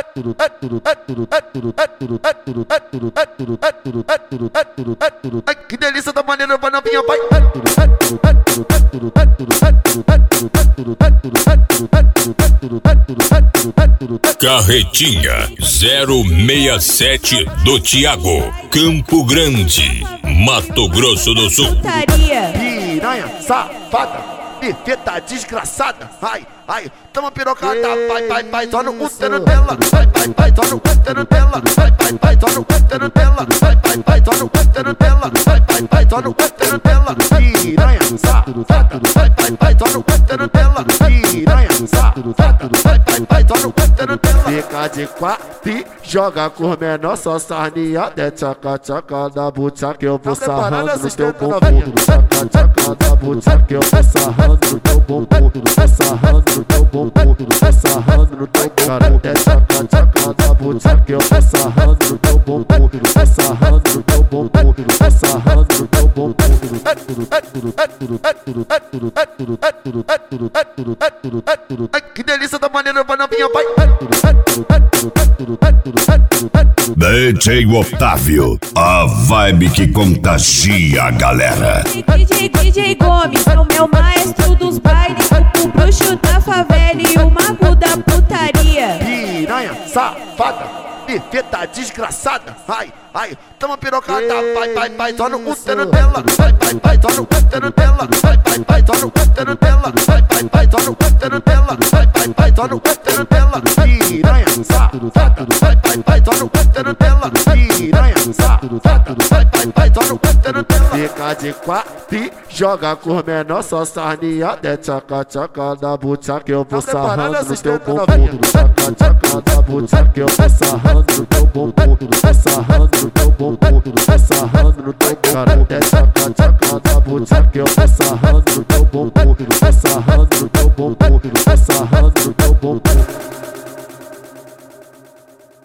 Que delícia da maneira vai novinha, vai. Carretinha 067 do Thiago, Campo Grande, Mato Grosso do Sul. Piranha, safada, perfeita, desgraçada. Ai, ai, toma pirocada, vai, só no útero dela. Vai, só no útero dela. Vai, só no útero dela. Vai, só no útero dela. Vai, só no útero dela. Piranha, safada, vai, só no útero dela. Piranha, safada, vai, só no útero dela. Fica de quatro e joga com menor, só sarneada. É tchaca da butcha que eu vou sarrando no teu bumbum. Tchaca da butcha que eu vou sarrando no teu bumbum. Vou sarrando no teu bumbum, vou sarrando no teu bumbum. É tchaca da butcha que eu vou sarrando no teu bumbum. Vou sarrando no teu bumbum, vou sarrando no teu bumbum. Que delícia da maneira vai novinha, vai. DJ Otávio, a vibe que contagia a galera. DJ Gomes, é o meu maestro dos bailes, o bruxo da favela e o mago da putaria. Piranha, safada, perfeita, desgraçada. Ai, ai, toma pirocada, vai, só no útero dela. Vai, só no útero dela. Vai, só no útero dela. Vai, só no útero dela. Vai, só no útero dela. Piranha, safada, vai, só no útero dela. Piranha, safada, vai, só no útero dela. Fica de quatro e joga com menor, só sarneada. É tchaca da butcha que eu vou sarrando no teu bumbum. Tchaca da butcha que eu vou sarrando no teu bumbum. Vou sarrando no teu bumbum, vou sarrando no teu bumbum. É tchaca da butcha que eu vou sarrando no teu bumbum. Vou sarrando no teu bumbum, vou sarrando no teu bumbum.